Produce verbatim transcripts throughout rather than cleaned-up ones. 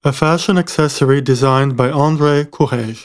a fashion accessory designed by André Courrèges.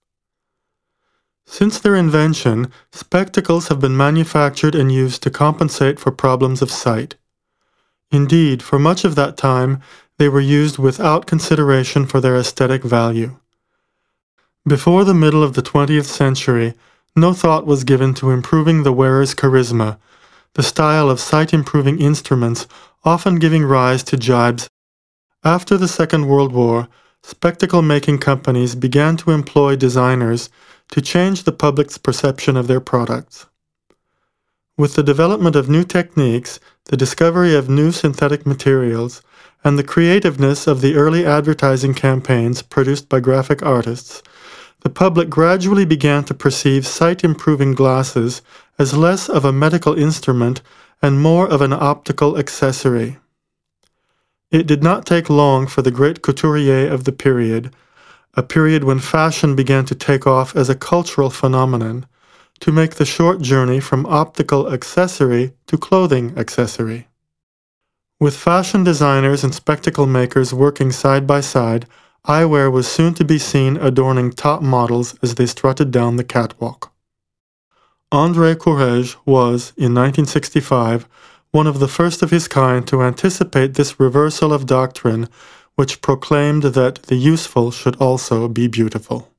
Since their invention, spectacles have been manufactured and used to compensate for problems of sight. Indeed, for much of that time, they were used without consideration for their aesthetic value. Before the middle of the twentieth century, no thought was given to improving the wearer's charisma, the style of sight-improving instruments often giving rise to jibes. After the Second World War, spectacle-making companies began to employ designers to change the public's perception of their products. With the development of new techniques, the discovery of new synthetic materials, and the creativeness of the early advertising campaigns produced by graphic artists, the public gradually began to perceive sight-improving glasses as less of a medical instrument and more of an optical accessory. It did not take long for the great couturier of the period, a period when fashion began to take off as a cultural phenomenon, to make the short journey from optical accessory to clothing accessory. With fashion designers and spectacle makers working side by side, eyewear was soon to be seen adorning top models as they strutted down the catwalk. André Courrèges was, in nineteen sixty-five, one of the first of his kind to anticipate this reversal of doctrine which proclaimed that the useful should also be beautiful.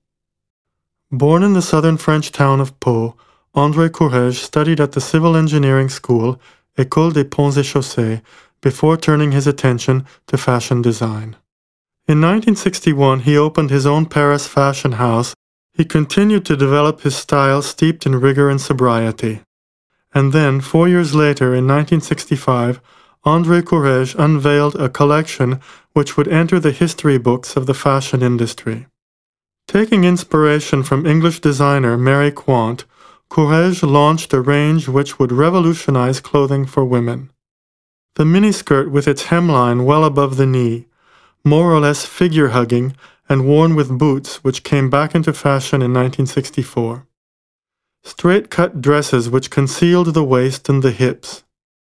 Born in the southern French town of Pau, André Courrèges studied at the civil engineering school, École des Ponts et Chaussées, before turning his attention to fashion design. In nineteen sixty-one, he opened his own Paris fashion house. He continued to develop his style steeped in rigor and sobriety. And then, four years later, in nineteen sixty-five, André Courrèges unveiled a collection which would enter the history books of the fashion industry. Taking inspiration from English designer Mary Quant, Courrèges launched a range which would revolutionize clothing for women. The miniskirt with its hemline well above the knee, more or less figure-hugging and worn with boots which came back into fashion in nineteen sixty-four. Straight-cut dresses which concealed the waist and the hips.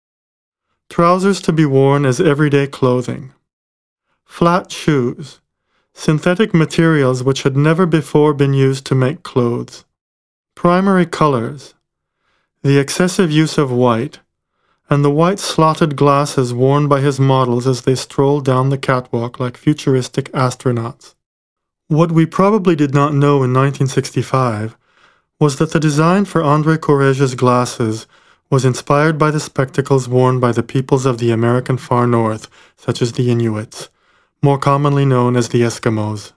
Trousers to be worn as everyday clothing. Flat shoes. Synthetic materials which had never before been used to make clothes. Primary colors. The excessive use of white, and the white slotted glasses worn by his models as they strolled down the catwalk like futuristic astronauts. What we probably did not know in nineteen sixty-five was that the design for André Courrèges' glasses was inspired by the spectacles worn by the peoples of the American far north, such as the Inuits, more commonly known as the Eskimos.